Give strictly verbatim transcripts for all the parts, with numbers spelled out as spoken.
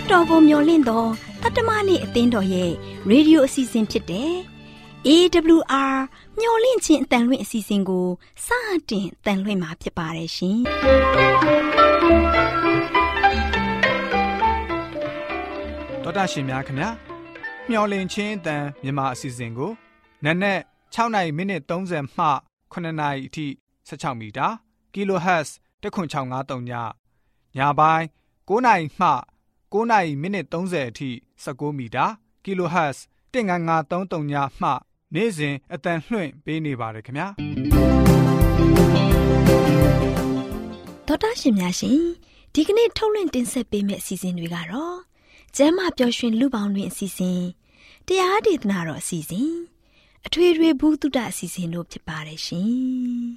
တော်ပုံမျောလင့်သောတတ္တမနေ့အသင်းတော်ရဲ့ရေဒီယိုအစီအစဉ်ဖြစ်တဲ့ အေး ဒဘလျူ အာ မျောလင့်ခြင်းအတန်လွင့်အစီအစဉ်ကိုစတင်တန်လွင့်မှာဖြစ်ပါတယ်ရှင်။တော်တာရှင်များခင်ဗျာမျောလင့်ခြင်းအတန်မြန်မာအစီအစဉ်ကိုနက်နက်၆နာရီမိနစ်၃၀မှခုနှစ်နာရီအထိ၁၆မီတာ Kilohertz တစ်ခွန်း၆၅၃ညညပိုင်း၉နာရီမှ၉နာရီမိနစ်၃၀အထိ၁၉မီတာ Kilohertz တစ်ငါးငါးသုံးသုံးညမှနေ့စဉ်အတန်လွှင့်ပေးနေပါတယ်ခင်ဗျာတော်တာရှင်များရှင်ဒီကနေ့ထုတ်လွှင့်တင်ဆက်ပေးမယ့်အစီအစဉ်တွေကတော့ကျမ်းမာပျော်ရွှင်လူပေါင်းတွင်အစီအစဉ်တရားဒေသနာတော်အစီအစဉ်အထွေထွေဘုဒ္ဓအစီအစဉ်တို့ဖြစ်ပါတယ်ရှင်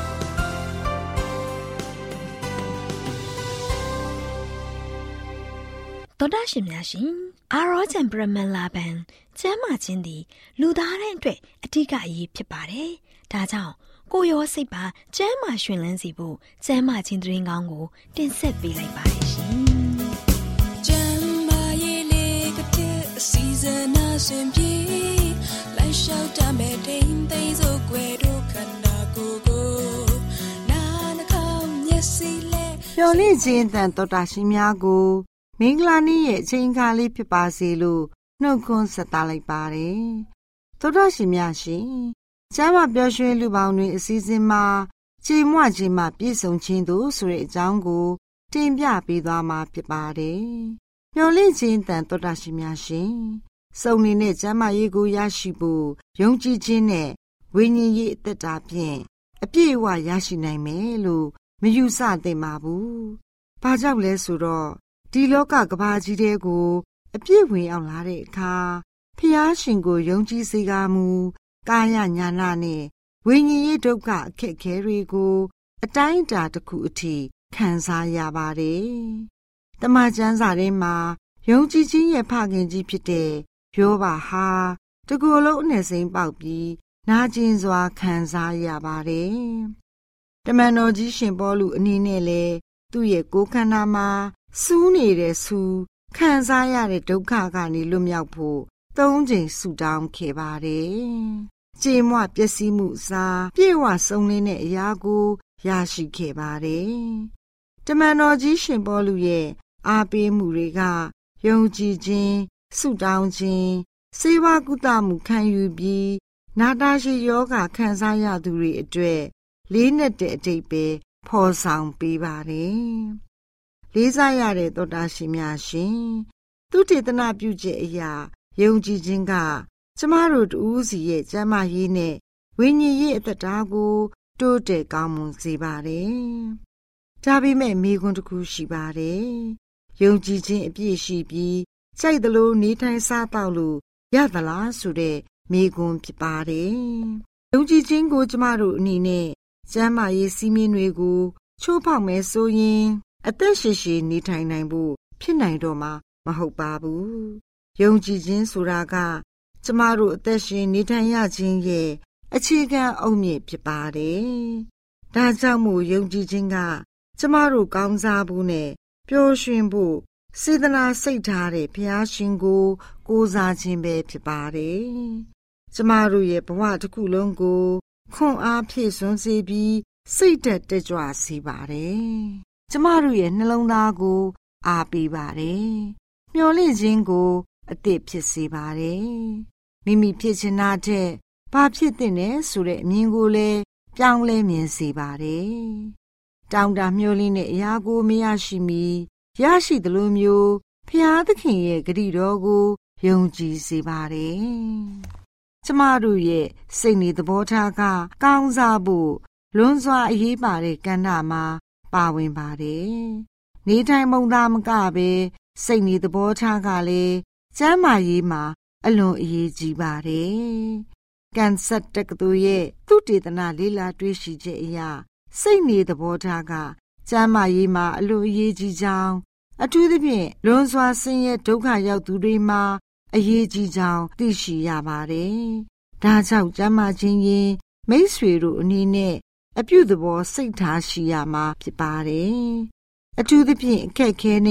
တော်တာရှင်များရှင်အာရောချံပရမန်လာဘန်ကျမ်းမာခြင်းသည်လူသားတိုင်းအတွက်အထူးအရေးဖြစ်ပါတယ်ဒါကြောင့်ကိုယ်ရောစိတ်ပါကျမ်းမာရှင်လန်းစီဖို့ကျမ်းမာခြင်းသတင်းကောင်းကိုတင်ဆက်ပေးလိုက်ပါတယ်ရှင်ကျမ်းမာရေးလေးကတဲ့အစီအစဉ်အစဉ်ပြေလိုက်လျှောက်တမဲ့တိမ်သိမ်းစို့ွယ်တို့ခန္ဓာကိုယ်ကိုနာနှကောင်းမျက်စိလေးမျော်လင့်ခြင်းတန်တော်တာရှင်များကိုမင်္ဂလာနေ့ရဲ့အချိန်အခါလေးဖြစ်ပါစေလို့နှုတ်ခွန်းဆက်သလိုက်ပါတယ်တော်တော်ရှင်များရှင်ကျမ်းမာပျော်ရွှင်လူပေါင်းတွင်အစည်းအဝေးမှာကြေမွခြင်းမှပြည့်စုံခြင်းတို့ဆိုတဲ့အကြောင်းကိုတင်ပြပေးသွားမှာဖြစ်ပါတယ်မျော်လင့်ခြင်းတန်တော်တာရှင်များရှင်စုံနေတဲ့ကျမ်းမာရေးကိုရရှိဖို့ယုံကြည်ခြင်းနဲ့ဝိညာဉ်ရေးအသက်တာဖြင့်အပြည့်အဝရရှိနိုင်မယ်လို့မယူဆသင့်ပါဘူး။ဘာကြောင့်လဲဆိုတော့ဒီလောကကမ္ဘာကြီးတဲ့ကိုအပြည့်ဝင်အောင်လာတဲ့အခါဖျားရှင်ကိုယုံကြည်စေကားမူကာယညာနာနဲ့ဝိညာဉ်ရေးဒုက္ခအခက်အခဲတွေကိုအတိုင်းအတာတစ်ခုအထိခံစားရပါတယ်။တမန်ကျမ်းစာထဲမှာယုံကြည်ခြင်းရဲ့ဖခင်ကြီးဖြစ်တဲ့ယောဘဟာတကူလုံးအနဲ့စိမ်းပေါက်ပြီးနာကျင်စွာခံစားရပါတယ်။တမန်တော်ကြီးရှင်ပေါလုအနေနဲ့လည်းသူ့ရဲ့ကိုယ်ခန္ဓာမှာစူးနေတဲ့စူးခံစားရတဲ့ဒုက္ခကနေလွတ်မြောက်ဖို့သုံးချိန်ဆုတောင်းခဲ့ပါတယ်။ကြေမွပျက်စီးမှုစားပြေဝဆုံးလင်းတဲ့အရာကိုရရှိခဲ့ပါတယ်။တမန်တော်ကြီးရှင်ပေါလုရဲ့အားပေးမှုတွေကယုံကြည်ခြင်းဆုတောင်းခြင်းစေဝါကုသမှုခံယူပြီးနာတာရှိယောဂခံစားရသူတွေအတွက်လေးနက်တဲ့အတိတ်ပဲဖော်ဆောင်ပေးပါတယ်။လေးစားရတဲ့သောတာရှင်များရှင်သူတေသနာပြုချက်အရာယုံကြည်ခြင်းကကျမတို့တူးစီရဲ့ကျမ်းမာရေးနဲ့ဝိညာဉ်ရေးအသက်တာကိုတိုးတက်ကောင်းမွန်စေပါတယ်။ဒါပေမဲ့မိကွန်းတစ်ခုရှိပါတယ်။ယုံကြည်ခြင်းအပြည့်ရှိပြီးစိတ်တလို့နေထိုင်စားတော့လို့ရသလားဆိုတဲ့မိကွန်းဖြစ်ပါတယ်။ယုံကြည်ခြင်းကိုကျမတို့အနေနဲ့ကျမ်းမာရေးစည်းမျဉ်းတွေကိုချိုးဖောက်မယ်ဆိုရင်အသက်ရှင်ရှင်နေထိုင်နိုင်ဖို့ဖြစ်နိုင်တော့မှာမဟုတ်ပါဘူး။ယုံကြည်ခြင်းဆိုတာကကျမတို့အသက်ရှင်နေထိုင်ရခြင်းရဲ့အခြေခံအုတ်မြစ်ဖြစ်ပါတယ်။ဒါကြောင့်မို့ယုံကြည်ခြင်းကကျမတို့ကောင်းစားဖို့နဲ့ပျော်ရွှင်ဖို့စေတနာစိတ်ထားတဲ့ဘုရားရှင်ကိုကိုးစားခြင်းပဲဖြစ်ပါတယ်။ကျမတို့ရဲ့ဘဝတစ်ခုလုံးကိုခွန်အားဖြည့်စွန်းစေပြီးစိတ်သက်တက်ကြွစေပါတယ်။ကျမတို့ရဲ့နှလုံးသားကိုအားပေးပါတယ်။မျှော်လင့်ခြင်းကိုအသစ်ဖြစ်စေပါတယ်။မိမိဖြစ်ချင်တာတဲ့ဘာဖြစ်တဲ့နဲ့ဆိုတဲ့အမြင်ကိုလည်းပြောင်းလဲမြင်စေပါတယ်။တောင်းတမျှော်လင့်တဲ့အရာကိုမရရှိမီရရှိသလိုမျိုးဖျားသခင်ရဲ့ဂရုတော်ကိုယုံကြည်စေပါတယ်။ကျမတို့ရဲ့စိတ်နေသဘောထားကကောင်းစားဖို့လွန်စွာအရေးပါတဲ့ကဏ္ဍမှာပါဝင်ပါတယ်။နေထိုင်မုံသားမကပဲစိတ်နေသဘောထားကလည်းကျမ်းမာရေးမှာအလွန်အရေးကြီးပါတယ်။ကန်ဆတ်တက္ကသိုလ်ရဲ့သုတေသနလေ့လာတွေ့ရှိချက်အရစိတ်နေသဘောထားကကျမ်းမာရေးမှာအလွန်အရေးကြီးကြောင်းအထူးသဖြင့်လွန်စွာဆင်းရဲဒုက္ခရောက်သူတွေမှာအရေးကြီးကြောင်းသိရှိရပါတယ်။ဒါကြောင့်ကျမ်းမာခြင်းရင်မိတ်ဆွေတို့အနေနဲ့အပြုသဘောစိတ်ထားရှိရမှာဖြစ်ပါတယ်။အထူးသဖြင့်အခက်ခဲနဲ့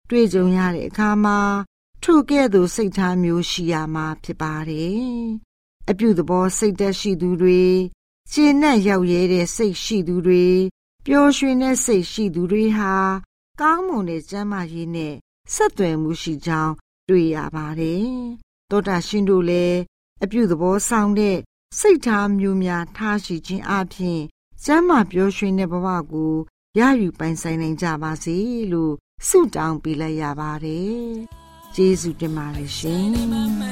တွေ့ကြုံရတဲ့အခါမှာထိုကဲ့သို့စိတ်ထားမျိုးရှိရမှာဖြစ်ပါတယ်။အပြုသဘောစိတ်သက်ရှိသူတွေကျေနပ်ရောက်ရဲတဲ့စိတ်ရှိသူတွေပျော်ရွှင်တဲ့စိတ်ရှိသူတွေဟာကောင်းမွန်တဲ့ကျန်းမာရေးနဲ့ဆက်သွယ်မှုရှိကြောင်းတွေ့ရပါတယ်။သောတာရှင်တို့လည်းအပြုသဘောဆောင်တဲ့စိတ်ထားမျိုးများထားရှိခြင်းအပြင်ကျမ်းမာပျော်ရွှင်တဲ့ဘဝကိုရယူပိုင်ဆိုင်နိုင်ကြပါစေလို့ဆုတောင်းပေးလိုက်ရပါတယ်။ကျေးဇူးတင်ပါတယ်ရှင်။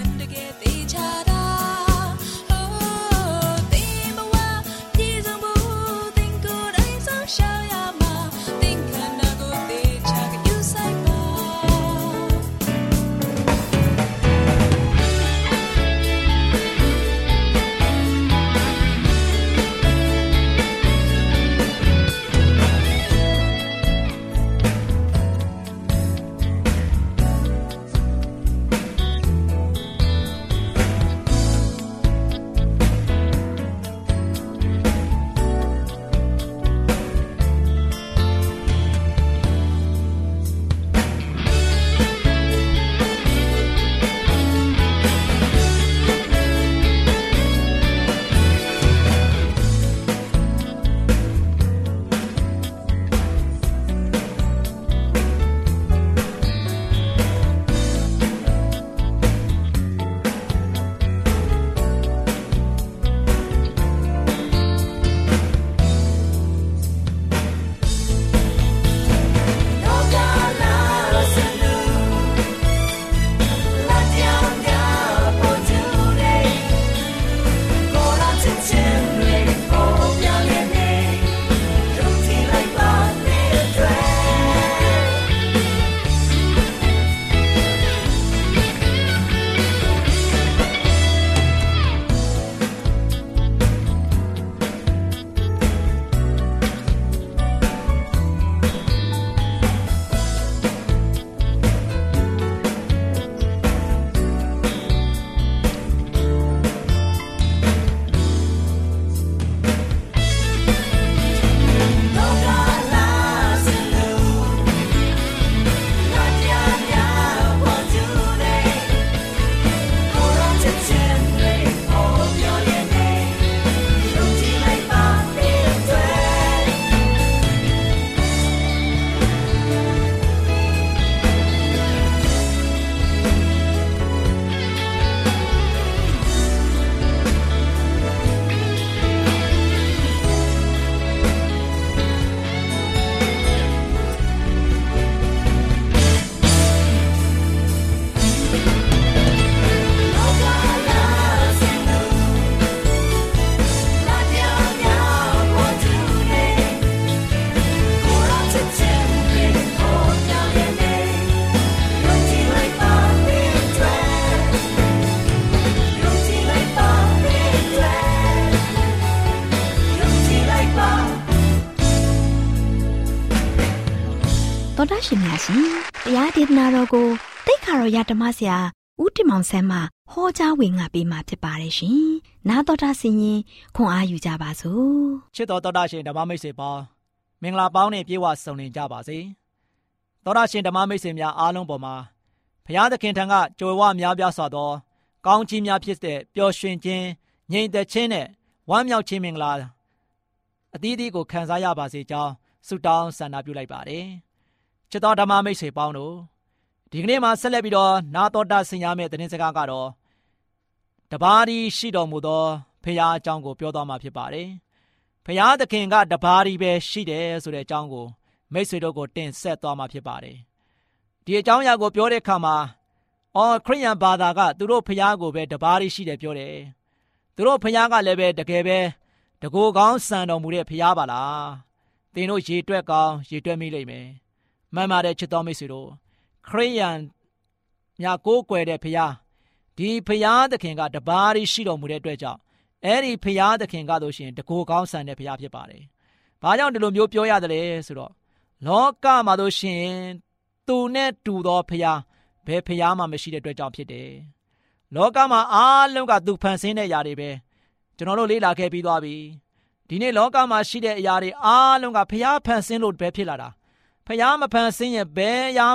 တော်တာရှင်များရှင်တရားဒေသနာတော်ကိုတိတ်ခါတော်ရဓမ္မဆရာဦးတင်မောင်ဆန်းမှဟောကြားဝင်ငါပေးมาဖြစ်ပါတယ်ရှင်။နားတော်တာဆင်ရင်ခွန်အားယူကြပါစို့။ချစ်တော်တော်တာရှင်ဓမ္မမိတ်ဆွေပေါင်းမင်္ဂလာပေါင်းနဲ့ပြေဝဆုံလင်ကြပါစေ။တော်တာရှင်ဓမ္မမိတ်ဆွေများအားလုံးပေါ်မှာဘုရားသခင်ထံကကြွယ်ဝများပြားစွာသောကောင်းချီးများဖြစ်တဲ့ပျော်ရွှင်ခြင်းငြိမ်သက်ခြင်းနဲ့ဝမ်းမြောက်ခြင်းမင်္ဂလာအသီးသီးကိုခံစားရပါစေကြောင်းဆုတောင်းဆန္ဒပြုလိုက်ပါတယ်။ချစ်တော်ဓမ္မမိတ်ဆွေပေါင်းတို့ဒီကနေ့မှာဆက်လက်ပြီးတော့နာတော်တာဆင်ရမယ့်သတင်းစကားကတော့တပါးရီရှိတော်မူသောဖခင်အကြောင်းကိုပြောသွားမှာဖြစ်ပါတယ်။ဖခင်သခင်ကတပါးရီပဲရှိတယ်ဆိုတဲ့အကြောင်းကိုမိတ်ဆွေတို့ကိုတင်ဆက်သွားမှာဖြစ်ပါတယ်။ဒီအကြောင်းအရာကိုပြောတဲ့အခါမှာအော်ခရစ်ယာန်ဘာသာကသူတို့ဖခင်ကိုပဲတပါးရီရှိတယ်ပြောတယ်။သူတို့ဖခင်ကလည်းပဲတကယ်ပဲတကိုယ်ကောင်းဆန်တော်မူတဲ့ဖခင်ပါလား။သင်တို့ရေတွက်ကောင်းရေတွက်မိလိမ့်မယ်။မှန်ပါတယ်ချစ်တော်မိတ်ဆွေတို့ခရစ်ယာန်ညာကိုးကွယ်တဲ့ဖခင်ဒီဖခင်သခင်ကတပါးရီရှိတော်မူတဲ့အတွက်ကြောင့်အဲ့ဒီဖခင်သခင်ကတို့ရှင်တကိုယ်ကောင်းဆန်တဲ့ဖခင်ဖြစ်ပါတယ်။ဘာကြောင့်ဒီလိုမျိုးပြောရတယ်လဲဆိုတော့လောကမှာတို့ရှင်သူနဲ့တူသောဖခင်ဘယ်ဖခင်မှမရှိတဲ့အတွက်ကြောင့်ဖြစ်တယ်။လောကမှာအားလုံးကသူဖန်ဆင်းတဲ့အရာတွေပဲကျွန်တော်တို့လေ့လာခဲ့ပြီးသွားပြီ။ဒီနေ့လောကမှာရှိတဲ့အရာတွေအားလုံးကဖခင်ဖန်ဆင်းလို့ပဲဖြစ်လာတာ။ဖခင်မဖန်ဆင်းရင်ဘယ်အရာမှ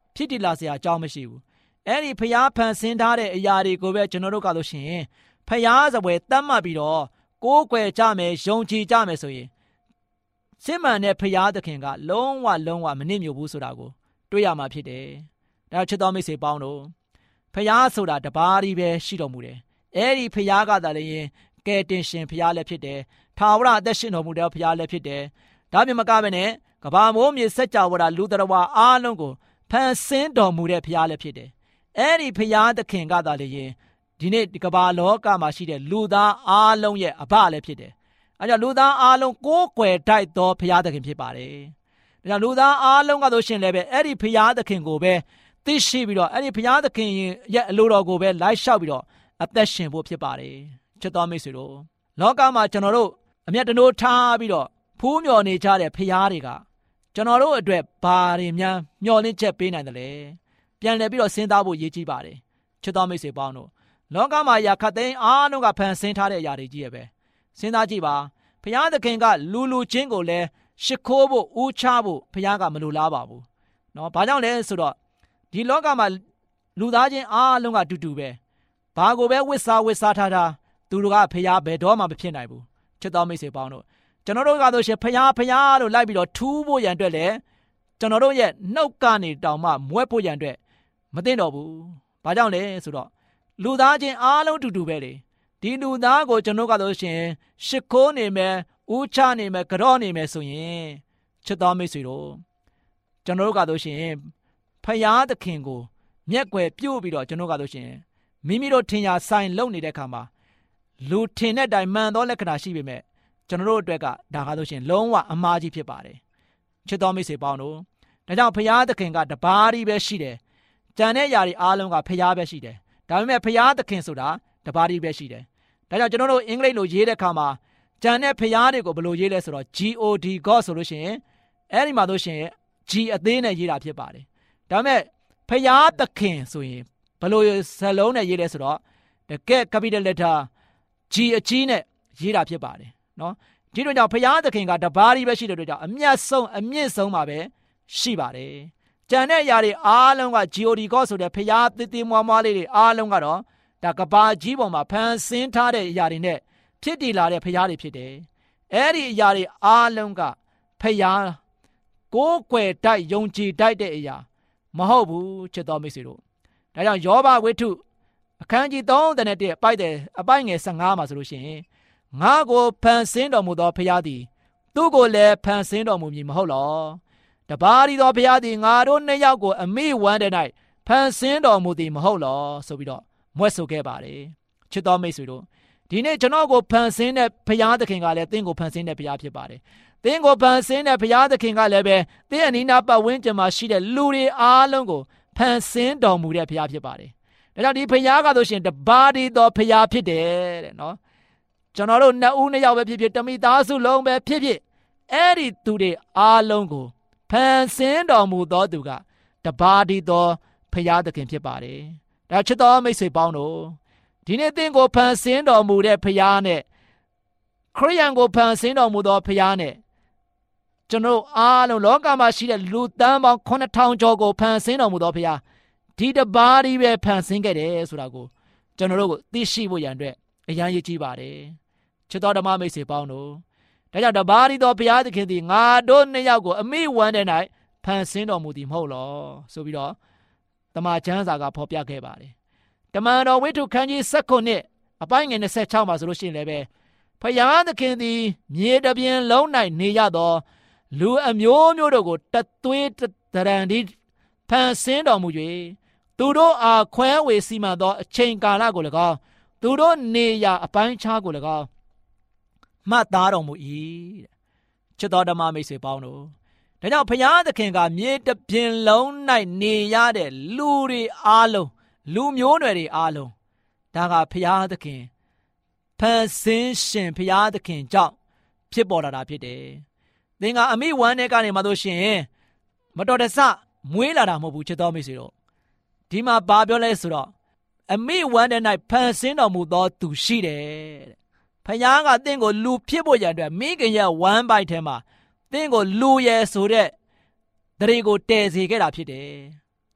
ဖြစ်တည်လာစရာအကြောင်းမရှိဘူးအဲ့ဒီဖျားဖန်ဆင်းထားတဲ့အရာတွေကိုပဲကျွန်တော်တို့ကလို့ရှိရင်ဖျားစပွဲတတ်မှတ်ပြီးတော့ကိုးကွယ်ကြမယ်ယုံကြည်ကြမယ်ဆိုရင်စစ်မှန်တဲ့ဖျားသခင်ကလုံးဝလုံးဝမနစ်မြို့ဘူးဆိုတာကိုတွေ့ရမှာဖြစ်တယ်။ဒါချစ်တော်မိတ်ဆွေပေါင်းတို့ဖျားဆိုတာတပါးကြီးပဲရှိတော်မူတယ်။အဲ့ဒီဖျားကသာလျှင်ကယ်တင်ရှင်ဖျားလည်းဖြစ်တယ်။ထာဝရအသက်ရှင်တော်မူတဲ့ဖျားလည်းဖြစ်တယ်။ဒါပြင်မကဘဲနဲ့ကဘာမိုးမြေစัจ java လူတော်ဝါအားလုံးကိုဖန်ဆင်းတော်မူတဲ့ဖျားလည်းဖြစ်တယ်။အဲ့ဒီဖျားသခင်ကသာလျှင်ဒီနေ့ဒီကဘာလောကမှာရှိတဲ့လူသားအားလုံးရဲ့အဘလည်းဖြစ်တယ်။အဲကြောင့်လူသားအားလုံးကိုးကွယ်တိုက်သောဖျားသခင်ဖြစ်ပါတယ်။ဒါကြောင့်လူသားအားလုံးကဆိုရှင်လည်းပဲအဲ့ဒီဖျားသခင်ကိုပဲသိရှိပြီးတော့အဲ့ဒီဖျားသခင်ရဲ့အလိုတော်ကိုပဲလိုက်လျှောက်ပြီးတော့အသက်ရှင်ဖို့ဖြစ်ပါတယ်။ချစ်တော်မိတ်ဆွေတို့လောကမှာကျွန်တော်တို့အမျက်တနိုးထားပြီးတော့ဖူးမြော်နေကြတဲ့ဖျားတွေကကျွန်တော်တို့အတွက်ဘာတွေများမျှော်လင့်ချက်ပေးနိုင်တယ်လဲ။ပြန်လည်ပြီးတော့စဉ်းစားဖို့ရည်ကြီးပါတယ်။ချစ်တော်မိတ်ဆွေပေါင်းတို့လောကမှာရာခတ်သိမ်းအားလုံးကဖန်ဆင်းထားတဲ့အရာတွေကြီးရဲ့ပဲစဉ်းစားကြည့်ပါဘုရားသခင်ကလူလူချင်းကိုလည်းရှ िख ိုးဖို့ဦးချဖို့ဘုရားကမလိုလားပါဘူးเนาะဘာကြောင့်လဲဆိုတော့ဒီလောကမှာလူသားချင်းအားလုံးကတူတူပဲဘာကိုပဲဝစ်စားဝစ်စားထားတာသူတို့ကဘုရားဘယ်တော့မှမဖြစ်နိုင်ဘူးချစ်တော်မိတ်ဆွေပေါင်းတို့ကျွန်တော်တို့ကဆိုရှင်ဘုရားဘုရားလို့လိုက်ပြီးတော့ထူးဖို့ရန်အတွက်လည်းကျွန်တော်တို့ရဲ့နှုတ်ကနေတောင်မှမွဲဖို့ရန်အတွက်မသိတော့ဘူးဘာကြောင့်လဲဆိုတော့လူသားချင်းအားလုံးတူတူပဲလေဒီလူသားကိုကျွန်တော်ကဆိုရှင်ရှ िख ိုးနေမယ်ဦးချနေမယ်ကြော့နေမယ်ဆိုရင်ချစ်တော်မိတ်ဆွေတို့ကျွန်တော်တို့ကဆိုရှင်ဖယားသခင်ကိုမျက်ွယ်ပြုတ်ပြီးတော့ကျွန်တော်ကဆိုရှင်မိမိတို့ထင်ရဆိုင်လုံနေတဲ့ခါမှာလူထင်တဲ့အတိုင်းမှန်သောလက္ခဏာရှိပေမဲ့ကျွန်တော်တို့အတွက်ကဒါကားဆိုရှင်လုံးဝအမှားကြီးဖြစ်ပါတယ်ချစ်တော်မိတ်ဆွေပေါင်းတို့ဒါကြောင့်ဖယားသခင်ကတပါးကြီးပဲရှိတယ်ကြံတဲ့ຢာတွေအားလုံးကဖယားပဲရှိတယ်ဒါပေမဲ့ဖယားသခင်ဆိုတာတပါးကြီးပဲရှိတယ်ဒါကြောင့်ကျွန်တော်တို့အင်္ဂလိပ်လိုရေးတဲ့အခါမှာကြံတဲ့ဖယားတွေကိုဘယ်လိုရေးလဲဆိုတော့ G O D God ဆိုလို့ရှိရင်အဲ့ဒီမှာဆိုရှင် G အသေးနဲ့ရေးတာဖြစ်ပါတယ်ဒါပေမဲ့ဖယားသခင်ဆိုရင်ဘယ်လိုစလုံးနဲ့ရေးလဲဆိုတော့တကယ် capital letter G အကြီးနဲ့ရေးတာဖြစ်ပါတယ်နော်ဒီလိုကြောင့်ဖယားသခင်ကတပါးကြီးပဲရှိတဲ့အတွက်ကြောင့်အမျက်ဆုံးအမြင့်ဆုံးမှာပဲရှိပါတယ်ကြံတဲ့အရာတွေအားလုံးက G O D God ဆိုတဲ့ဖယားသေးသေးမွားမွားလေးတွေအားလုံးကတော့ဒါကဘာကြီးပေါ်မှာဖန်ဆင်းထားတဲ့အရာတွေနဲ့ဖြစ်တည်လာတဲ့ဖယားတွေဖြစ်တယ်အဲ့ဒီအရာတွေအားလုံးကဖယားကိုးကွယ်တိုက်ယုံကြည်တိုက်တဲ့အရာမဟုတ်ဘူးချစ်တော်မိတ်ဆွေတို့ဒါကြောင့်ယောဘဝိတ္ထုအခန်းကြီးသုံးတဲ့အပိုက်တဲ့အပိုက်ငယ်၁၅မှာဆိုလို့ရှိရင်ငါကိုဖန်ဆင်းတော်မူသောဖယားသည်သူ့ကိုလည်းဖန်ဆင်းတော်မူမည်မဟုတ်လောတပါးရီသောဖယားသည်ငါတို့နှစ်ယောက်ကိုအမိဝမ်းတဲ့၌ဖန်ဆင်းတော်မူသည်မဟုတ်လောဆိုပြီးတော့မွဲ့ဆိုခဲ့ပါတယ်ချစ်တော်မိတ်ဆွေတို့ဒီနေ့ကျွန်တော်ကိုဖန်ဆင်းတဲ့ဘုရားသခင်ကလည်းသင်ကိုဖန်ဆင်းတဲ့ဘုရားဖြစ်ပါတယ်သင်ကိုဖန်ဆင်းတဲ့ဘုရားသခင်ကလည်းပဲသင်အနီးနားပတ်ဝန်းကျင်မှာရှိတဲ့လူတွေအားလုံးကိုဖန်ဆင်းတော်မူတဲ့ဘုရားဖြစ်ပါတယ်ဒါကြောင့်ဒီဘုရားကဆိုရှင်တပါးတည်းသောဘုရားဖြစ်တယ်တဲ့နော်ကျွန်တော်တို့နှစ်ဦးနှစ်ယောက်ပဲဖြစ်ဖြစ်တမိသားစုလုံးပဲဖြစ်ဖြစ်အဲ့ဒီသူတွေအားလုံးကိုဖန်ဆင်းတော်မူသောသူကတပါးတည်းသောဘုရားသခင်ဖြစ်ပါတယ်ဒါချစ်တော်မိတ်ဆွေပေါင်းတို့ဒီနေ့သင်ကိုဖန်ဆင်းတော်မူတဲ့ဖခင်နဲ့ခရစ်ယာန်ကိုဖန်ဆင်းတော်မူသောဖခင်နဲ့ကျွန်တော်အားလုံးလောကမှာရှိတဲ့လူသန်းပေါင်းခုနှစ်ထောင်ကျော်ကိုဖန်ဆင်းတော်မူသောဖခင်ဒီတပါးကြီးပဲဖန်ဆင်းခဲ့တယ်ဆိုတာကိုကျွန်တော်တို့ကိုသိရှိဖို့ရန်အတွက်အရန်ရည်ကြီးပါတယ်ချစ်တော်ဓမ္မမိတ်ဆွေပေါင်းတို့ဒါကြောင့်တပါးကြီးသောဘုရားသခင်သည်ငါတို့နှစ်ယောက်ကိုအမိဝမ်းတဲ့၌ဖန်ဆင်းတော်မူသည်မဟုတ်လောဆိုပြီးတော့တမန်ကျမ်းစာကဖော်ပြခဲ့ပါတယ်တမန်တော်ဝိတ္ထုခန်းကြီး၁၉အပိုင်းငယ်၂၆မှာဆိုလို့ရှိရင်လည်းပဲဖယားသခင်သည်မြေတပြင်လုံး၌နေရသောလူအမျိုးမျိုးတို့ကိုတသွေးတရံဒီဖန်ဆင်းတော်မူ၍သူတို့အားခွဲဝေစီမံသောအချိန်ကာလကို၎င်းသူတို့နေရာအပိုင်းခြားကို၎င်းမှတ်သားတော်မူ၏ချစ်တော်ဓမ္မမိတ်ဆွေပေါင်းတို့ဒါကြောင့်ဖယားသခင်ကမြေတပြင်လုံး၌နေရတဲ့လူတွေအားလုံးလူမျိုးနွယ်တွေအားလုံးဒါကဖယားသခင်ဖန်ဆင်းရှင်ဖယားသခင်ကြောင့်ဖြစ်ပေါ်လာတာဖြစ်တယ်။သင်ကအမိဝမ်းထဲကနေမှလို့ရှိရင်မတော်တဆမွေးလာတာမဟုတ်ဘူးချစ်တော်မိတ်ဆွေတို့ဒီမှာဘာပြောလဲဆိုတော့အမိဝမ်းထဲ၌ဖန်ဆင်းတော်မူသောသူရှိတယ်တဲ့။ဖယားကသင်ကိုလူဖြစ်ဖို့ရန်အတွက်မိခင်ရဲ့ဝမ်းပိုက်ထဲမှာသင်ကိုလူရဲဆိုတဲ့တရေကိုတည်စေခဲ့တာဖြစ်တယ်။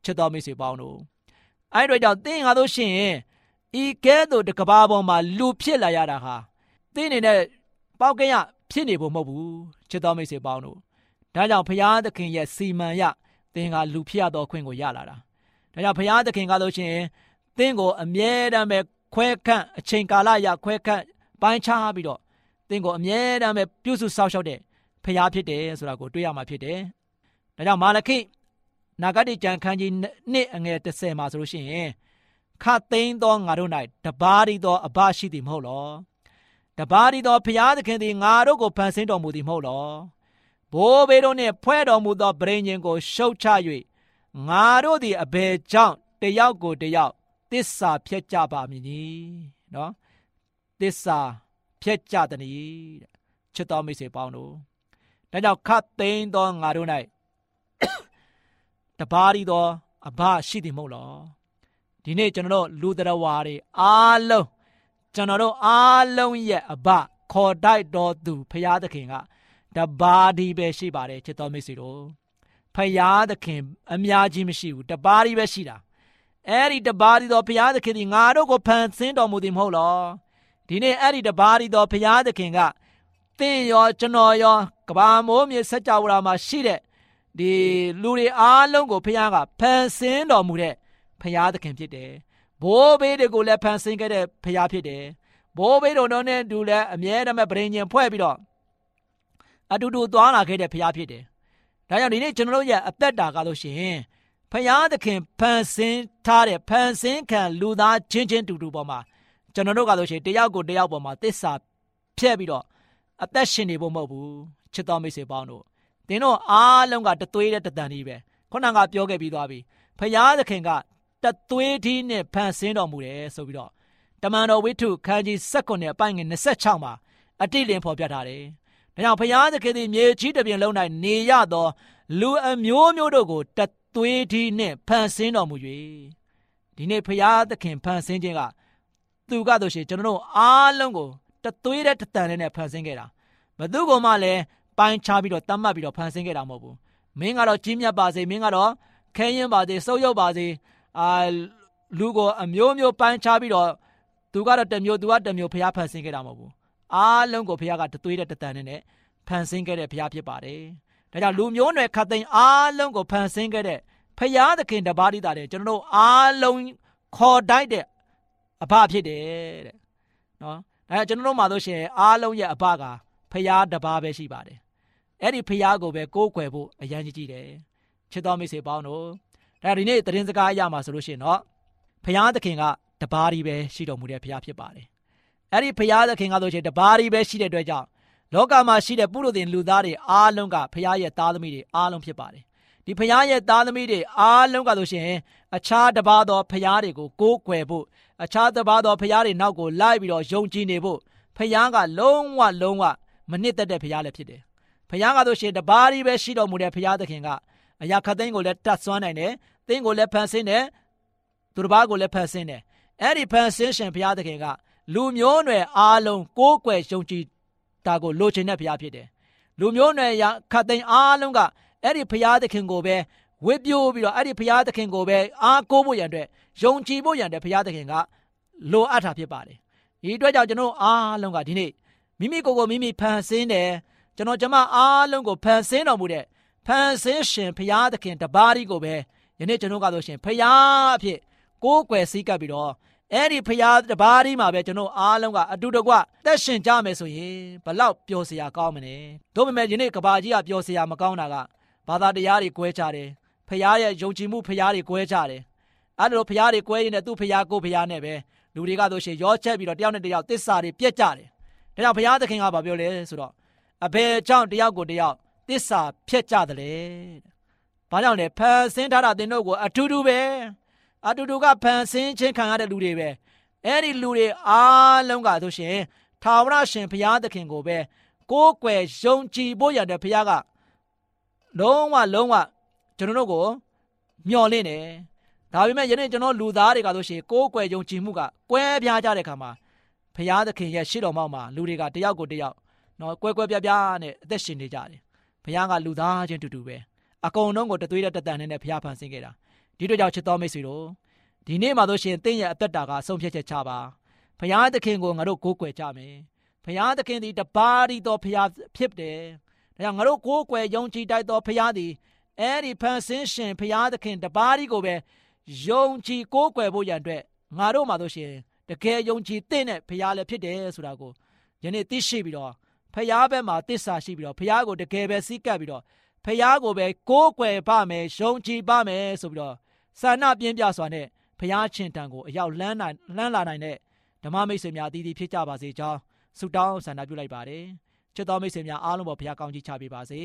ချစ်တော်မိတ်ဆွေပေါင်းတို့အဲ့တို့ကြောင့်သင်ငါတို့ရှင်ဤကဲ့သို့တကဘာပေါ်မှာလူဖြစ်လာရတာဟာသင်နေတဲ့ပေါက်ကရဖြစ်နေဖို့မဟုတ်ဘူးချစ်တော်မိတ်ဆွေပေါင်းတို့ဒါကြောင့်ဘုရားသခင်ရဲ့စီမံရသင်ကလူဖြစ်ရသောခွင့်ကိုရလာတာဒါကြောင့်ဘုရားသခင်ကလို့ရှင်သင်ကိုအမြဲတမ်းပဲခွဲခန့်အချိန်ကာလရခွဲခန့်ပိုင်းခြားပြီးတော့သင်ကိုအမြဲတမ်းပဲပြုစုစောင့်ရှောက်တဲ့ဘုရားဖြစ်တယ်ဆိုတာကိုတွေ့ရမှာဖြစ်တယ်ဒါကြောင့်မာလခိနာဂတိကျမ်းခန်းကြီးနှစ်အငယ်တစ်ဆယ်မှာဆိုလို့ရှိရင်ခတ်သိမ်းသောငါတို့၌တပါးရီသောအဘရှိသည်မဟုတ်လောတပါးရီသောဘုရားသခင်သည်ငါတို့ကိုဖန်ဆင်းတော်မူသည်မဟုတ်လောဘိုးဘေးတို့နှင့်ဖွဲ့တော်မူသောပရိညင်ကိုရှုတ်ချ၍ငါတို့သည်အဘယ်ကြောင့်တယောက်ကိုတယောက်သစ္စာဖျက်ကြပါမည်နီနော်သစ္စာဖျက်ကြသည်တဲ့ချစ်တော်မိတ်ဆွေပေါင်းတို့ဒါကြောင့်ခတ်သိမ်းသောငါတို့၌တပါးရီသောအဘရှိသည်မဟုတ်လောဒီနေ့ကျွန်တော်တို့လူတော်ဝါတွေအားလုံးကျွန်တော်တို့အားလုံးရဲ့အဘခေါ်တိုက်တော်သူဖရာသခင်ကတပါးဒီပဲရှိပါတယ်ချစ်တော်မိတ်ဆွေတို့ဖရာသခင်အများကြီးမရှိဘူးတပါးဒီပဲရှိတာအဲ့ဒီတပါးဒီသောဖရာသခင်ဒီငါတို့ကိုဖန်ဆင်းတော်မူသည်မဟုတ်လောဒီနေ့အဲ့ဒီတပါးဒီသောဖရာသခင်ကသင်ရောကျွန်တော်ရောကဘာမိုးမြေစัจ java မှာရှိတဲ့ဒီလူတွေအားလုံးကိုဖခင်ကဖန်ဆင်းတော်မူတဲ့ဖခင်သခင်ဖြစ်တယ်။ဘိုးဘေးတွေကိုလည်းဖန်ဆင်းခဲ့တဲ့ဖခင်ဖြစ်တယ်။ဘိုးဘေးတို့နဲ့တူလည်းအမြဲတမ်းပရိညင်ဖွဲ့ပြီးတော့အတူတူသွားလာခဲ့တဲ့ဖခင်ဖြစ်တယ်။ဒါကြောင့်ဒီနေ့ကျွန်တော်တို့ရဲ့အသက်တာကလို့ရှိရင်ဖခင်သခင်ဖန်ဆင်းထားတဲ့ဖန်ဆင်းခံလူသားချင်းချင်းတူတူပေါ်မှာကျွန်တော်တို့ကလို့ရှိရင်တယောက်ကိုတယောက်ပေါ်မှာသစ္စာဖျက်ပြီးတော့အသက်ရှင်နေဖို့မဟုတ်ဘူးချစ်တော်မိတ်ဆွေပေါင်းတို့သင်တို့အားလုံးကတသွေးတဲ့တတန်ကြီးပဲခုနကပြောခဲ့ပြီးသွားပြီဖခင်သခင်ကတသွေးထီးနဲ့ဖန်ဆင်းတော်မူတယ်ဆိုပြီးတော့တမန်တော်ဝိတ္ထုခန်းကြီး၁၉အပိုင်းငယ်၂၆မှာအတိအလင်းဖော်ပြထားတယ်ဒါကြောင့်ဖခင်သခင်သည်မြေကြီးတစ်ပြင်လုံး၌နေရသောလူအမျိုးမျိုးတို့ကိုတသွေးထီးနဲ့ဖန်ဆင်းတော်မူ၍ဒီနေ့ဖခင်သခင်ဖန်ဆင်းခြင်းကသူကတို့ရှိကျွန်တော်တို့အားလုံးကိုတသွေးတဲ့တတန်လေးနဲ့ဖန်ဆင်းခဲ့တာဘယ်သူကမှလည်းပိုင်းခြားပြီးတော့တတ်မှတ်ပြီးတော့ဖန်ဆင်းခဲ့တာမဟုတ်ဘူးမင်းကတော့ကြီးမြတ်ပါစေမင်းကတော့ခဲရင်ပါစေစုပ်ယုပ်ပါစေအာလူကိုအမျိုးမျိုးပိုင်းခြားပြီးတော့သူကတော့တစ်မျိုးသူကတစ်မျိုးဖျားဖန်ဆင်းခဲ့တာမဟုတ်ဘူးအားလုံးကိုဖျားကတသွေးတဲ့တတန်နဲ့ဖန်ဆင်းခဲ့တဲ့ဖျားဖြစ်ပါတယ်ဒါကြောင့်လူမျိုးနွယ်ခတ်သိမ်းအားလုံးကိုဖန်ဆင်းခဲ့တဲ့ဖျားသခင်တပါးတည်းတာတဲ့ကျွန်တော်တို့အားလုံးခေါ်တိုက်တဲ့အဘဖြစ်တယ်တဲ့နော်ဒါကျွန်တော်တို့မှာလို့ရှိရင်အားလုံးရဲ့အဘကဖျားတပါးပဲရှိပါတယ်အဲ့ဒီဖျားကိုပဲကိုးကွယ်ဖို့အရန်ကြီးတယ်ချစ်တော်မိတ်ဆွေပေါင်းတို့ဒါဒီနေ့သတင်းစကားအရမှာဆိုလို့ရှိရင်တော့ဖျားသခင်ကတပါးကြီးပဲရှိတော်မူတဲ့ဖျားဖြစ်ပါတယ်အဲ့ဒီဖျားသခင်ကဆိုရှင်တပါးကြီးပဲရှိတဲ့အတွက်ကြောင့်လောကမှာရှိတဲ့ပုရိသင်လူသားတွေအားလုံးကဖျားရဲ့သားသမီးတွေအားလုံးဖြစ်ပါတယ်ဒီဖျားရဲ့သားသမီးတွေအားလုံးကဆိုရှင်အခြားတပါးသောဖျားတွေကိုကိုးကွယ်ဖို့အခြားတပါးသောဖျားတွေနောက်ကိုလိုက်ပြီးတော့ယုံကြည်နေဖို့ဖျားကလုံးဝလုံးဝမနစ်သက်တဲ့ဖျားလည်းဖြစ်တယ်ဖျားကဆိုရှင်တပါးကြီးပဲရှိတော်မူတဲ့ဖျားသခင်ကအရာခတ်သိမ်းကိုလည်းတတ်ဆွမ်းနိုင်တယ်သင်ကိုလည်းဖန်ဆင်းတယ်သူတစ်ပါးကိုလည်းဖန်ဆင်းတယ်အဲ့ဒီဖန်ဆင်းရှင်ဘုရားသခင်ကလူမျိုးနွယ်အားလုံးကိုးကွယ်ယုံကြည်တာကိုလိုချင်တဲ့ဘုရားဖြစ်တယ်လူမျိုးနွယ်ရခတ်သိမ်းအားလုံးကအဲ့ဒီဘုရားသခင်ကိုပဲဝစ်ပြိုးပြီးတော့အဲ့ဒီဘုရားသခင်ကိုပဲအားကိုးဖို့ရန်အတွက်ယုံကြည်ဖို့ရန်အတွက်ဘုရားသခင်ကလိုအပ်တာဖြစ်ပါတယ်ဒီအတွက်ကြောင့်ကျွန်တော်အားလုံးကဒီနေ့မိမိကိုယ်ကိုမိမိဖန်ဆင်းတယ်ကျွန်တော်ကျမအားလုံးကိုဖန်ဆင်းတော်မူတဲ့ဖန်ဆင်းရှင်ဘုရားသခင်တပါးကြီးကိုပဲယနေ့ကျွန်တော်ကဆိုရှင်ဘုရားအဖြစ်ကိုးကွယ်စည်းကပ်ပြီးတော့အဲ့ဒီဘုရားတပါးကြီးမှာပဲကျွန်တော်အားလုံးကအတူတကွသက်ရှင်ကြမယ်ဆိုရင်ဘလောက်ပျော်စရာကောင်းမလဲတို့ပေမဲ့ယနေ့ကဘာကြီးကပျော်စရာမကောင်းတာကဘာသာတရားတွေကွဲကြတယ်ဘုရားရဲ့ယုံကြည်မှုဘုရားတွေကွဲကြတယ်အဲ့လိုဘုရားတွေကွဲရင်လည်းသူ့ဘုရားကိုဘုရားနဲ့ပဲလူတွေကဆိုရှင်ရောချက်ပြီးတော့တယောက်နဲ့တယောက်သစ္စာတွေပြက်ကြတယ်ဒါကြောင့်ဘုရားသခင်ကဘာပြောလဲဆိုတော့အဘယ်ကြောင့်တယောက်ကိုတယောက်သစ္စာဖျက်ကြတယ်လေ။ဘာကြောင့်လဲဖန်ဆင်းထားတာသင်တို့ကိုအထူးတူပဲအတူတူကဖန်ဆင်းခြင်းခံရတဲ့လူတွေပဲအဲ့ဒီလူတွေအားလုံးကဆိုရှင်ထာဝရရှင်ဘုရားသခင်ကိုပဲကိုးကွယ်ယုံကြည်ဖို့ရတဲ့ဘုရားကလုံးဝလုံးဝကျွန်တော်တို့ကိုမျှော်လင့်တယ်။ဒါပေမဲ့ယနေ့ကျွန်တော်လူသားတွေကဆိုရှင်ကိုးကွယ်ယုံကြည်မှုကကွဲပြားကြတဲ့အခါမှာဘုရားသခင်ရဲ့ရှေ့တော်မှာလူတွေကတယောက်ကိုတယောက်နော်ကွဲကွဲပြားပြားနဲ့အသက်ရှင်နေကြတယ်ဘုရားကလူသားချင်းတူတူပဲအကုန်လုံးကိုတသွေးတဲ့တတန်နဲ့ဘုရားဖန်ဆင်းခဲ့တာဒီတို့ကြောင့်ချစ်တော်မိတ်ဆွေတို့ဒီနေ့မှာတို့ရှင်သင်ရဲ့အသက်တာကဆုံးဖြတ်ချက်ချပါဘုရားသခင်ကိုငါတို့ကိုးကွယ်ကြမယ်ဘုရားသခင်သည်တပါးရီတော်ဘုရားဖြစ်တယ်ဒါကြောင့်ငါတို့ကိုးကွယ်ယုံကြည်တိုက်တော်ဘုရားသည်အဲ့ဒီဖန်ဆင်းရှင်ဘုရားသခင်တပါးရီကိုပဲယုံကြည်ကိုးကွယ်ဖို့ရန်အတွက်ငါတို့မှာတို့ရှင်တကယ်ယုံကြည်တဲ့ဘုရားလည်းဖြစ်တယ်ဆိုတာကိုယနေ့သိရှိပြီးတော့ဘုရားဘက်မှာသစ္စာရှိပြီးတော့ဘုရားကိုတကယ်ပဲစိတ်ကပ်ပြီးတော့ဘုရားကိုပဲကိုးကွယ်ပါမယ်ယုံကြည်ပါမယ်ဆိုပြီးတော့ဆန္ဒပြင်းပြစွာနဲ့ဘုရားရှင်တန်ကိုအရောက်လန်းနိုင်လန်းလာနိုင်တဲ့ဓမ္မမိတ်ဆွေများတည်တည်ဖြစ်ကြပါစေကြောင်းဆုတောင်းဆန္ဒပြုလိုက်ပါတယ်ချစ်တော်မိတ်ဆွေများအားလုံးပေါ်ဘုရားကောင်းချီးချပေးပါစေ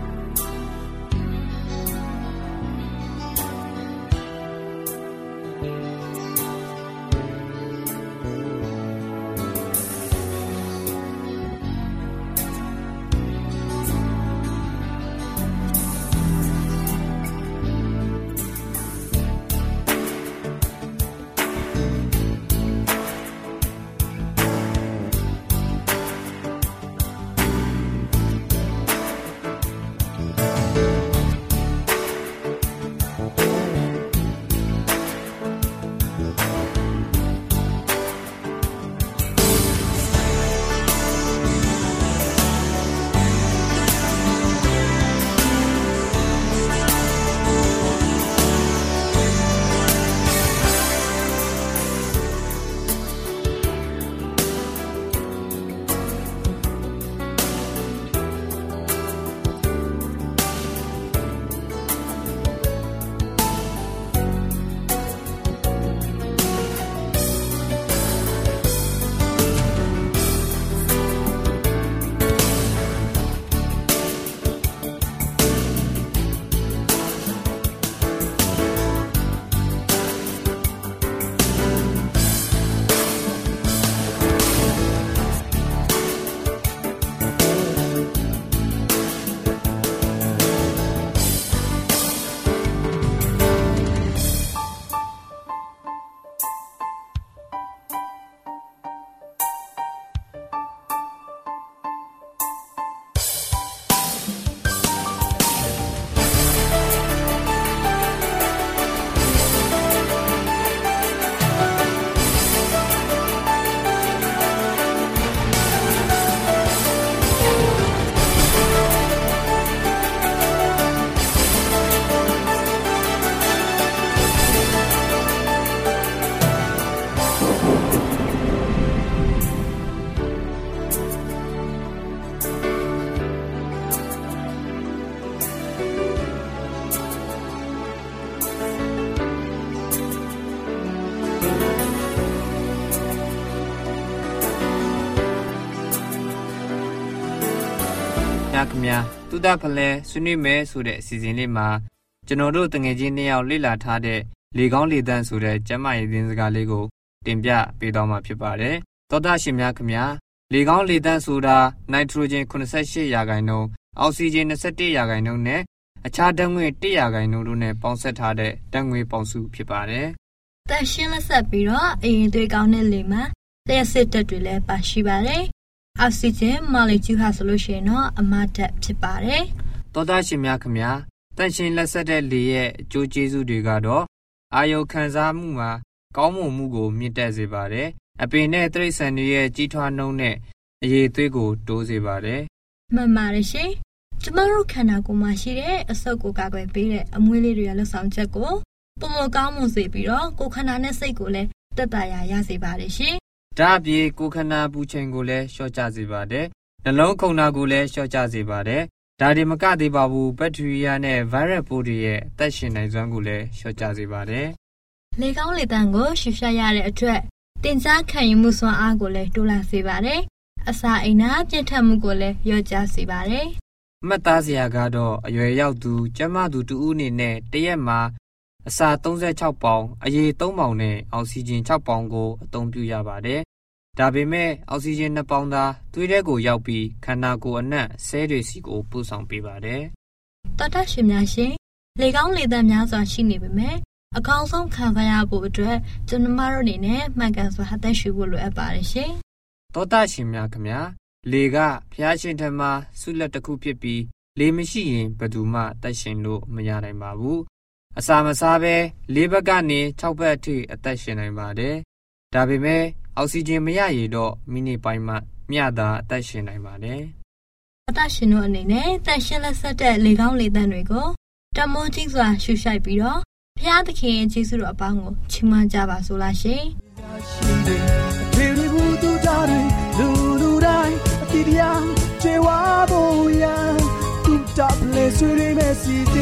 ခင်ဗျာတုဒ္ဒဖလဲဆွေးနွေးမယ်ဆိုတဲ့အစီအစဉ်လေးမှာကျွန်တော်တို့တငယ်ချင်းနှစ်ယောက်လေ့လာထားတဲ့လေကောင်းလေသန့်ဆိုတဲ့ကျမ်းမာရေးသင်စကားလေးကိုတင်ပြပေးသွားမှာဖြစ်ပါတယ်သောတာရှင်များခင်ဗျာလေကောင်းလေသန့်ဆိုတာနိုက်ထရိုဂျင်ခုနှစ်ဆယ့်ရှစ်ရာခိုင်နှုန်းအောက်ဆီဂျင်၂၁ရာခိုင်နှုန်းနဲ့အခြားဓာတ်ငွေ့၁ရာခိုင်နှုန်းတို့နဲ့ပေါင်းစပ်ထားတဲ့ဓာတ်ငွေ့ပေါင်းစုဖြစ်ပါတယ်တန်ရှင်းလက်ဆက်ပြီးတော့အရင်သွေးကောင်းတဲ့လေမှာလျှက်စစ်တက်တွေလည်းပါရှိပါတယ်အောက်ဆီဂျင်မော်လီကျူးဟာဆိုလို့ရှိရင်တော့အမဓာတ်ဖြစ်ပါတယ်သောတာရှင်များခင်ဗျာတန်ရှင်းလက်ဆက်တဲ့လေရဲ့အကျိုးကျေးဇူးတွေကတော့အာယုခံစားမှုမှာကောင်းမွန်မှုကိုမြင့်တက်စေပါတယ်အပင်နဲ့တိရစ္ဆာန်တွေရဲ့ကြီးထွားနှုန်းနဲ့အရည်အသွေးကိုတိုးစေပါတယ်မှန်ပါတယ်ရှင်ကျမတို့ခန္ဓာကိုယ်မှာရှိတဲ့အဆုတ်ကိုကာကွယ်ပေးတဲ့အမွှေးလေးတွေရဲ့လက်ဆောင်ချက်ကိုပုံမကောင်းမှုစေပြီးတော့ကိုယ်ခန္ဓာနဲ့စိတ်ကိုလည်းတက်တာရရစေပါတယ်ရှင်ဒါအပြင်ကိုယ်ခန္ဓာပူချိန်ကိုလည်းလျှော့ချစေပါတယ်နှလုံးခုန်တာကိုလည်းလျှော့ချစေပါတယ်ဒါဒီမကသေးပါဘူးဘက်ထရီးယားနဲ့ဗိုင်းရပ်စ်ပိုးတွေရဲ့အသက်ရှင်နိုင်စွမ်းကိုလည်းလျှော့ချစေပါတယ်လေကောင်းလေသန့်ကိုရှုရှက်ရတဲ့အတွက်တင်ကြားခံယူမှုစွမ်းအားကိုလည်းတိုးလာစေပါတယ်အစာအိမ်နာပြည့်ထက်မှုကိုလည်းလျော့ကျစေပါတယ်မှတ်သားစရာကတော့အရွယ်ရောက်သူကျန်းမာသူတဦးအနေနဲ့တရက်မှာအစာသုံးဆယ့်ခြောက်ပေါင်အရည်သုံးပေါင်နဲ့အောက်ဆီဂျင်ခြောက်ပေါင်ကိုအသုံးပြုရပါတယ်ဒါပေမဲ့အောက်ဆီဂျင်နှစ်ပေါင်သာသွေးထဲကိုရောက်ပြီးခန္ဓာကိုယ်အနှံ့ဆဲတွေစီကိုပို့ဆောင်ပေးပါတယ်တော်တော်ရှင်များရှင်လေကောင်းလေသန့်များစွာရှိနေပေမဲ့အကောင်းဆုံးခံစားရဖို့အတွက်ကျွန်တော်တို့အနေနဲ့မှန်ကန်စွာအသက်ရှူဖို့လိုအပ်ပါတယ်ရှင်တောတာရှင်များခင်ဗျာလေကဖျားရှင်ထမဆုလက်တစ်ခုဖြစ်ပြီးလေမရှိရင်ဘယ်သူမှအသက်ရှင်လို့မရနိုင်ပါဘူးအစာမစားဘဲလေးဘက်ကနေခြောက်ဘက်အထိအသက်ရှင်နိုင်ပါတယ်။ဒါပေမဲ့အောက်ဆီဂျင်မရရတော့မိနစ်ပိုင်းမှမျှသာအသက်ရှင်နိုင်ပါတယ်။အသက်ရှင်တို့အနေနဲ့တန်ရှင်းလက်ဆက်တဲ့လေကောင်းလေသန့်တွေကိုတမိုးကြီးစွာရှုရှိုက်ပြီးတော့ဘုရားသခင်ရဲ့ကျေးဇူးတော်အပေါင်းကိုချီးမွမ်းကြပါစို့လားရှင်။ဒီလိုဘူးတူတာတွေလူလူတိုင်းအတိတရားကျေဝါဖို့ရန်တူတာပလေဆွေးမဲ့စီတီ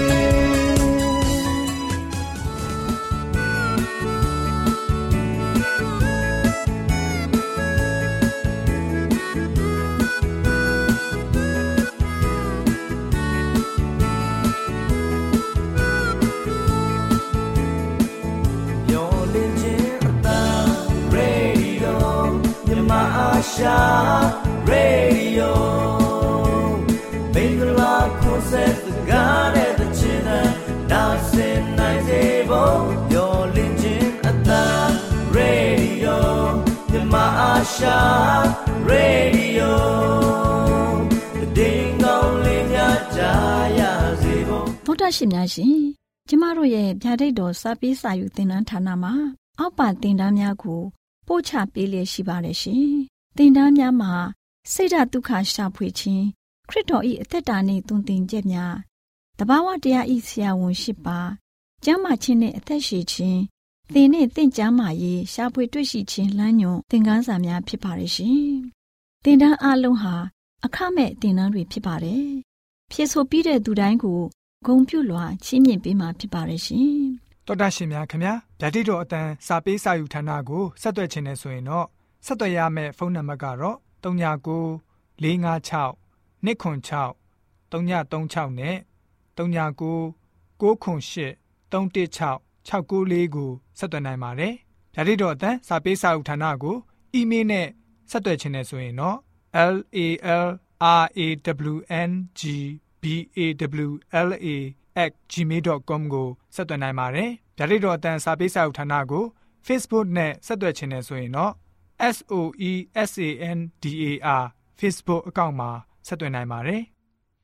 ရှာရေဒီယိုမင်္ဂလာကိုဆက်ကားတဲ့ချင်တဲ့နာစင်နိုင်စေဖို့မျောလင်းခြင်းအတန်ရေဒီယိုမြမအားရှာရေဒီယိုဒေးကောင်းလေးများကြားရစေဖို့ဗုဒ္ဓရှင်များရှင်ကျမတို့ရဲ့ဗျာဒိတ်တော်စာပေးစာယူသင်တန်းဌာနမှာအောက်ပါသင်တန်းများကိုပို့ချပေးလျက်ရှိပါတယ်ရှင်သင်တန်းများမှာစိတ်ဓာတ်ဒုက္ခရှာဖွေခြင်းခရစ်တော်၏အသက်တာနှင့်သွန်သင်ချက်များတဘာဝတရား၏ဆရာဝန်ရှိပါကျမ်းမာခြင်းနှင့်အသက်ရှည်ခြင်းသင်နှင့်သင်ကျမ်းမာရေးရှာဖွေတွေ့ရှိခြင်းလမ်းညွန်သင်ခန်းစာများဖြစ်ပါရဲ့ရှင်သင်တန်းအလုံးဟာအခမဲ့သင်တန်းတွေဖြစ်ပါတယ်ဖြည့်ဆို့ပြီးတဲ့သူတိုင်းကိုဂုဏ်ပြုလွှာချီးမြှင့်ပေးမှာဖြစ်ပါရဲ့ရှင်တော်တာရှင်များခင်ဗျာဓာတိတော်အတန်းစာပေးစာယူဌာနကိုဆက်သွယ်ခြင်းနဲ့ဆိုရင်တော့ဆက်သွယ်ရမယ့်ဖုန်းနံပါတ်ကတော့၃၉၉၄၅၆၂၇၆၃၃၆နဲ့၃၉၉၉၈၃၁၆၆၉၄ကိုဆက်သွယ်နိုင်ပါတယ်။ဓာတိတော်အတန်းစာပေးစာဥထာဏာကိုအီးမေးလ်နဲ့ဆက်သွယ်ခြင်းနဲ့ဆိုရင်တော့ l a l r a w n g b a w l a at gmail dot com ကိုဆက်သွယ်နိုင်ပါတယ်။ဓာတိတော်အတန်းစာပေးစာဥထာဏာကို Facebook နဲ့ဆက်သွယ်ခြင်းနဲ့ဆိုရင်တော့S O E S A N D A R Facebook အကောင့်မှာဆက်သွင်းနိုင်ပါတယ်။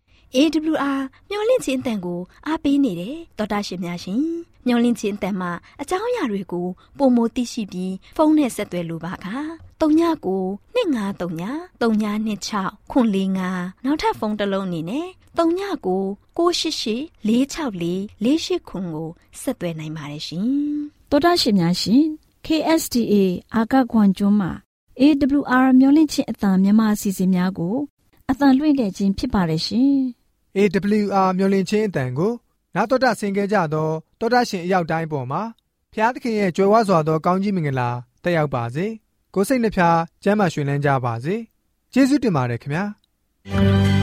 A W R မျော်လင့်ခြင်းအတန်ကိုအားပေးနေတယ်တော်တာရှင်များရှင်။မျော်လင့်ခြင်းအတန်မှာအကြောင်းအရာတွေကိုပုံမသိရှိပြီးဖုန်းနဲ့ဆက်သွယ်လိုပါက၃ညကို၂၅၃ည၃ည၂၆ခွန်၄၅နောက်ထပ်ဖုန်းတစ်လုံးအနေနဲ့၃ညကို၉၈၈၄၆၄၄၈ခွန်ကိုဆက်သွယ်နိုင်ပါတယ်ရှင်။တော်တာရှင်များရှင် K S D A အာကခွန်ကျွန်းမှာ A W R မျော်လင့်ခြင်းအတန်မြန်မာအစီအစဉ်များကိုအတန်လွှင့်ခဲ့ခြင်းဖြစ်ပါတယ်ရှင်။ A W R မျော်လင့်ခြင်းအတန်ကိုနာတော်တာဆင် ခဲ့ကြသောတော်တာရှင်အရောက်တိုင်းပေါ်မှာဖျားသခင်ရဲ့ကြွယ်ဝစွာသောကောင်းကြီးမင်္ဂလာတက်ရောက်ပါစေ။ကိုယ်စိတ်နှဖျားကျမ်းမာရွှင်လန်းကြပါစေ။ကျေးဇူးတင်ပါတယ်ခင်ဗျာ။